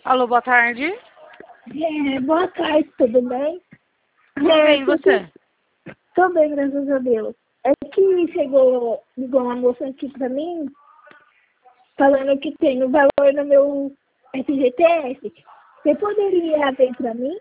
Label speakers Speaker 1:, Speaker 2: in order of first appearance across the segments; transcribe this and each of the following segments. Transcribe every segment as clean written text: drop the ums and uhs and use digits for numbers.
Speaker 1: Alô, boa tarde.
Speaker 2: Boa tarde, tudo bem?
Speaker 1: Tudo bem, e você?
Speaker 2: Tô bem, graças a Deus. É que ligou uma moça aqui pra mim, falando que tem o valor no meu FGTS. Você poderia ver pra mim?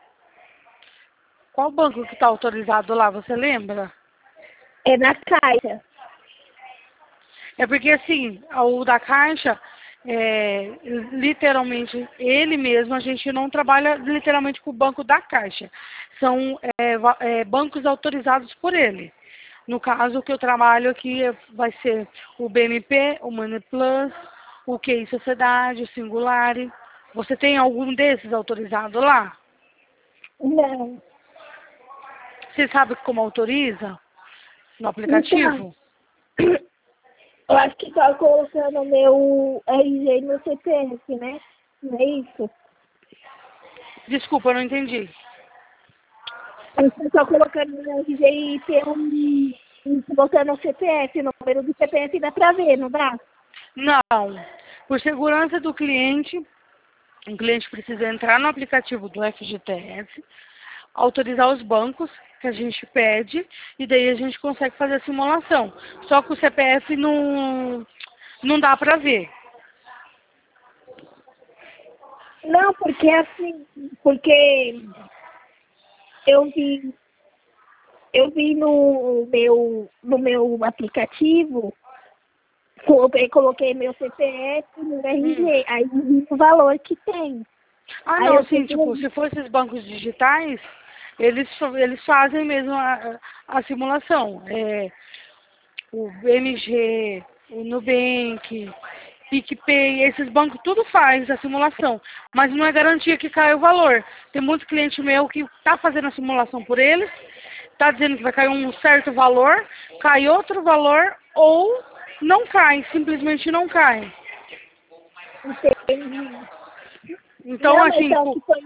Speaker 1: Qual banco que está autorizado lá, você lembra?
Speaker 2: É na Caixa.
Speaker 1: É porque, assim, o da Caixa, literalmente, ele mesmo, a gente não trabalha literalmente com o banco da Caixa. São bancos autorizados por ele. No caso, o que eu trabalho aqui vai ser o BMP, o Money Plus, o QI Sociedade, o Singulari. Você tem algum desses autorizado lá?
Speaker 2: Não.
Speaker 1: Você sabe como autoriza no
Speaker 2: Então,
Speaker 1: aplicativo?
Speaker 2: eu acho que tá colocando o meu RG no CPF, né? Não é isso?
Speaker 1: Desculpa, eu não entendi.
Speaker 2: Eu estou colocando no meu RG e tem botando o CPF, o número do CPF dá pra ver, não dá?
Speaker 1: Não. Por segurança do cliente, o cliente precisa entrar no aplicativo do FGTS, autorizar os bancos que a gente pede e daí a gente consegue fazer a simulação. Só que o CPF não dá pra ver.
Speaker 2: Não, porque eu vi no meu aplicativo, coloquei meu CPF no
Speaker 1: Hum.
Speaker 2: RG, aí vi o valor que tem.
Speaker 1: Ah,
Speaker 2: Aí
Speaker 1: não,
Speaker 2: eu
Speaker 1: sim, tipo,
Speaker 2: fiquei,
Speaker 1: se for esses bancos digitais, eles fazem mesmo a simulação. O BMG, o Nubank, PicPay, esses bancos tudo faz a simulação, mas não é garantia que caia o valor. Tem muito cliente meu que está fazendo a simulação por eles, está dizendo que vai cair um certo valor, cai outro valor ou não cai, simplesmente não cai.
Speaker 2: entendi.
Speaker 1: Então,
Speaker 2: Não, mas
Speaker 1: assim,
Speaker 2: só que foi.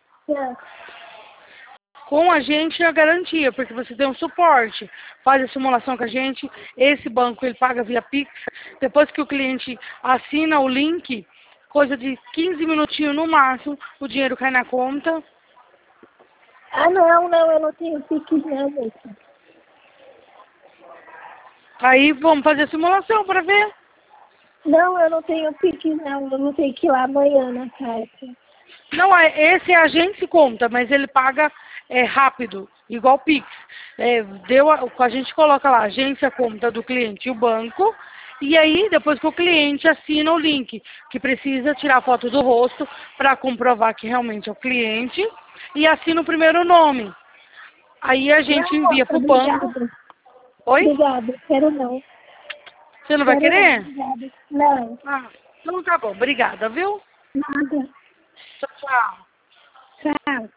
Speaker 1: com a gente é a garantia, porque você tem um suporte, faz a simulação com a gente, esse banco ele paga via Pix, depois que o cliente assina o link, coisa de 15 minutinhos no máximo, o dinheiro cai na conta.
Speaker 2: Ah, não, eu não tenho Pix não, moça.
Speaker 1: Aí vamos fazer a simulação para ver.
Speaker 2: Não, eu não tenho Pix não, eu vou ter que ir lá amanhã na caixa.
Speaker 1: Não, esse é a gente conta, mas ele paga rápido, igual Pix. A gente coloca lá, agência, conta do cliente e o banco, e aí depois que o cliente assina o link, que precisa tirar foto do rosto para comprovar que realmente é o cliente, e assina o primeiro nome. Aí a gente
Speaker 2: Não,
Speaker 1: envia
Speaker 2: moça,
Speaker 1: pro banco.
Speaker 2: obrigada.
Speaker 1: Oi?
Speaker 2: Obrigada, quero não.
Speaker 1: Você não vai
Speaker 2: Quero não,
Speaker 1: querer?
Speaker 2: obrigada. Não,
Speaker 1: Ah, então tá bom, obrigada, viu?
Speaker 2: nada.
Speaker 1: Tchau, tchau.
Speaker 2: Tchau.